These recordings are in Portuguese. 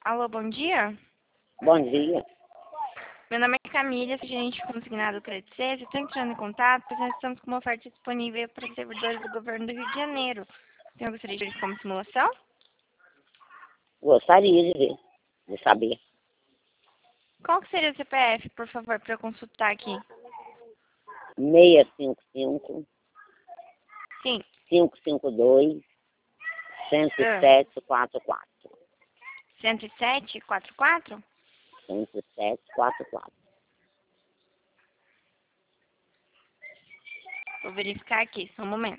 Alô, bom dia. Bom dia. Meu nome é Camila, sou gerente consignado do Credit Suisse. Estou entrando em contato porque nós estamos com uma oferta disponível para servidores do governo do Rio de Janeiro. Você gostaria de ver como simulação? Gostaria de ver, de saber. Qual que seria o CPF, por favor, para eu consultar aqui? 655 Sim. 552 10744. 10744? 10744. Vou verificar aqui, só um momento.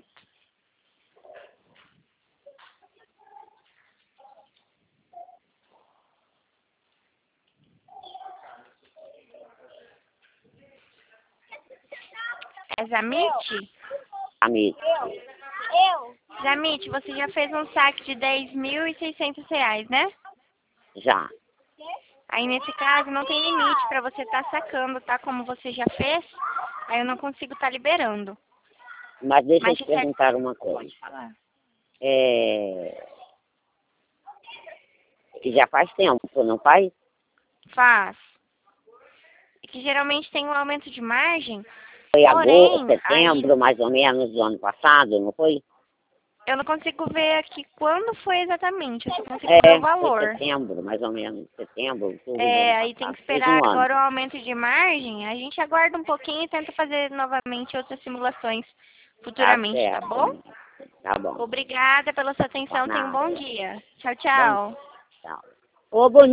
É Zamit? Amigo, Zamit, você já fez um saque de R$ 10.600, né? já. Aí, nesse caso, não tem limite para você estar sacando, tá? Como você já fez, aí eu não consigo estar liberando. Mas deixa eu Mas te de certo... perguntar uma coisa. Pode falar. Que já faz tempo, não faz? Faz. É que geralmente tem um aumento de margem, Foi agosto, porém, setembro, aí mais ou menos, do ano passado, não foi? eu não consigo ver aqui quando foi exatamente, eu só consigo ver o Foi valor. setembro, mais ou menos. Setembro, outubro do ano Aí tem passado. que Fez esperar um ano. agora o aumento de margem, a gente aguarda um pouquinho e tenta fazer novamente outras simulações Tá futuramente, tá certo. bom? Tá bom. Obrigada pela sua Por atenção, tenha um nada. bom dia. Tchau, Bom, tchau. tchau. Ô, bonito.